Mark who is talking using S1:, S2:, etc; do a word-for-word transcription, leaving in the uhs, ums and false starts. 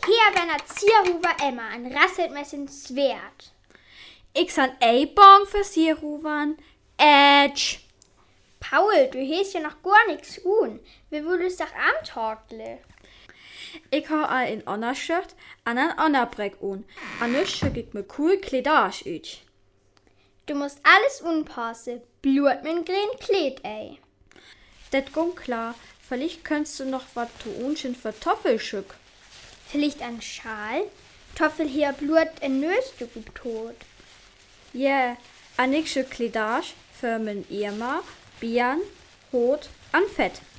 S1: Hier wenn er Zierhuber Emma an rasselt messen Schwert.
S2: Ich san ei Bon für Zierhubern. Edge.
S1: Paul, du hast ja noch gar nichts tun. Wir würdest doch amtortle.
S2: Ich ha all in Anna Shirt an ein Anna Breck un. Anne schick ich mir cool Kleidage üt.
S1: Du musst alles unpassen. Blut mit grün Kleid, ey.
S2: Det gung klar. Vielleicht könntest du noch wat tu unschen für Toffelschick.
S1: Vielleicht ein Schal? Toffel hier Blut in Nöste gut tot.
S2: Ja, yeah, an ich schick Kleidage für mein Ehemann, Bian, Hot an Fett.